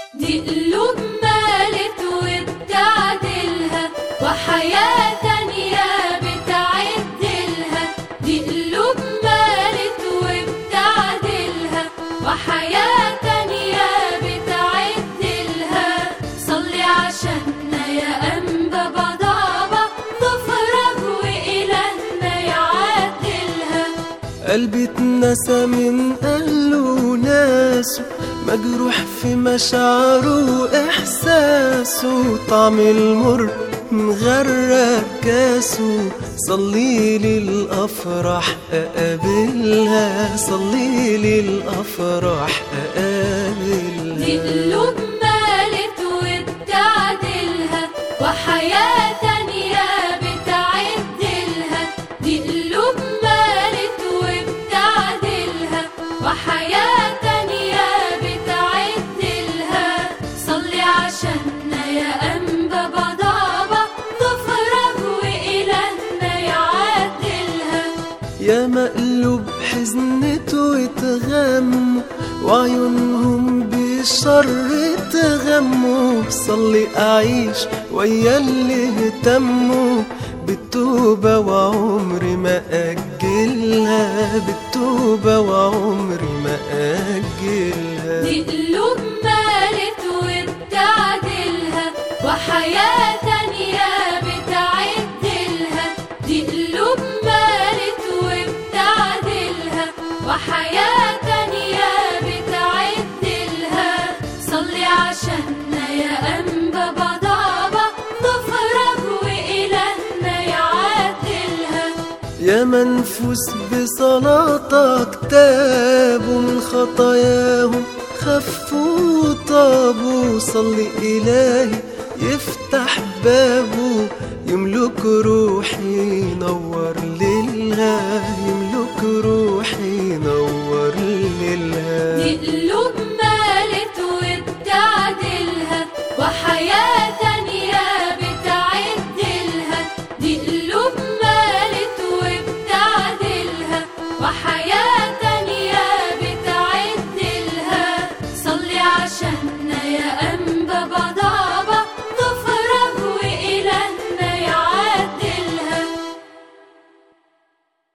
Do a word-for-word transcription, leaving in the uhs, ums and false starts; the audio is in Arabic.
دي قلوب مالت وبتعدلها وحياة تانية بتعدلها. دي قلوب مالت وبتعدلها وحياة تانية بتعدلها. صلي عشاننا يا أنبا بضابة، تفرج وإلهنا يعدلها. قلبي اتنسى من أهله وناسه، مجروح في مشاعره وإحساسه، طعم المر مغرق كاسه. صليلي الأفراح أقابلها، صليلي الأفراح أقابلها. دي قلوب مالت وبتعدلها وحياة تانية بتعدلها. دي قلوب مالت وبتعدلها وحياة تانية بتعدلها. صلي عشاننا يا أنبا بضابة، تفرج وإلهنا يعدلها. يا مقلوب حزنت وتغموا، وعيونهم بالشر تغموا. صلي أعيش ويا اللي اهتموا، بالتوبة وعمري ما أجلها، بالتوبة وعمري ما أجلها. دي قلوب مالت وبتعدلها وحياة تانية بتعدلها. دي قلوب مالت وبتعدلها وحياة تانية بتعدلها. صلي عشاننا يا أنبا بضابة، تفرج وإلهنا يعدلها. يا منفوس بصلاتك تابوا من خطاياهم، خفوا طابوا. صلي إلهي يفتح بابه، يملك روحي نور ليلها، يملك روحي نور ليلها. دي قلوب مالت وبتعدلها وحياة تانية بتعدلها. دي قلوب مالت وبتعدلها وحياة